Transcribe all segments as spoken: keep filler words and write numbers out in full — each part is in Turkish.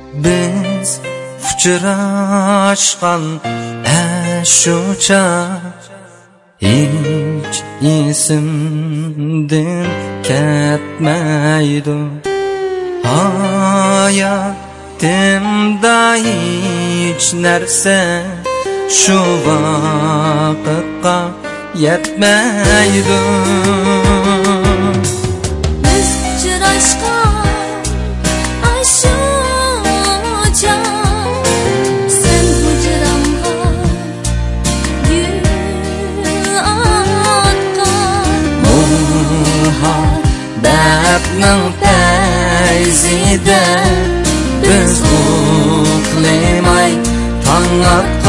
Biz uçraşkan eşuça hiç isimden ketmeydi. Hayatımda hiç nerse şu vakıtqa yetmeydi. Biz uçraşkan aşuca sen hücramga gül atkan muhabbatning tayzida biz uxlamay tong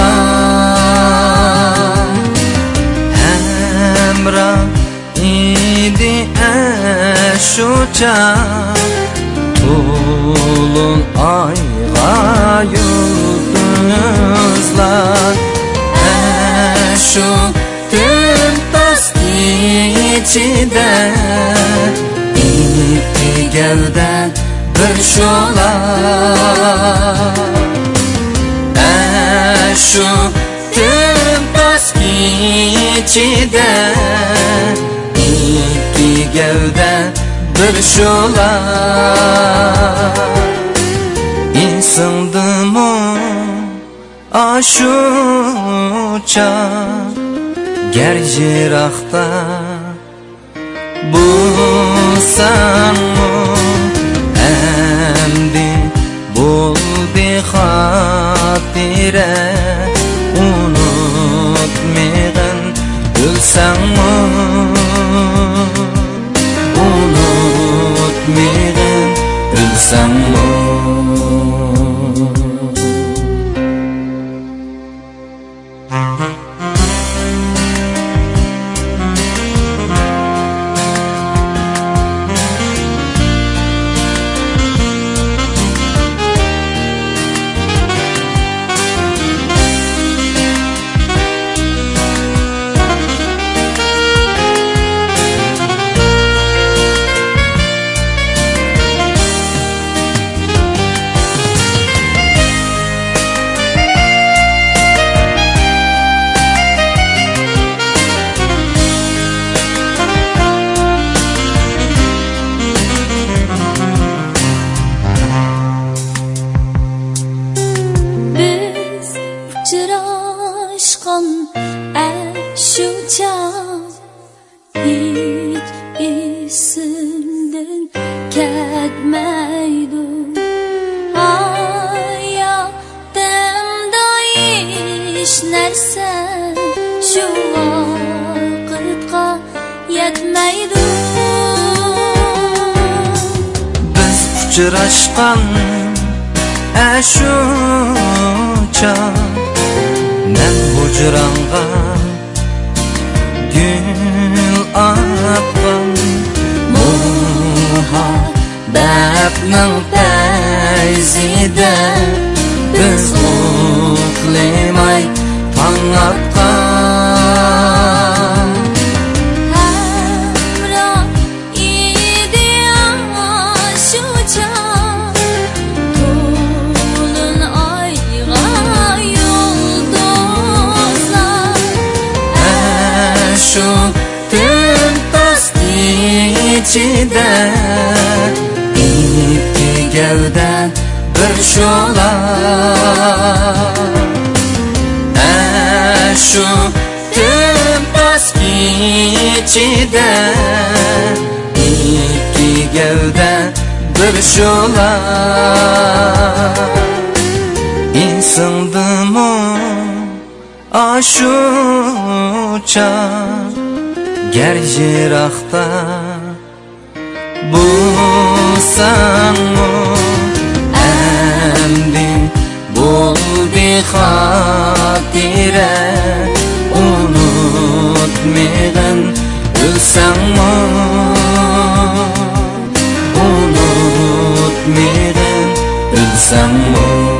atkan hamroh idi ashucha to'lin oyga yulduzlar ashu timtos ichida ikki gavda bir sho'la ashu timtos ichida ikki gavda bir sho'la insindimi ashucha gar yiroqda bo'lsanmi endi bo'ldi xotira unutmag'in o'lsangmi unutmag'in o'lsangmi. Uçraşkan eşuca hiç isimden ketmeydi. Hayatımda hiç nerse şu vakıtqa yetmeydi. Biz uçraşkan eşucha men hujranga gül atkan muhabbatning tayzida biz uxlamay tong atkan hamroh idi ashucha to'lin oyga yulduzlar ashu timtos ichida ikki gavda bir sho'la ashu timtos ichida ikki gavda bir sho'la insindimi ashucha gar yiroqda bo'lsanmi endi bo'ldi xotira unutmag'in o'lsangmi unutmag'in o'lsangmi.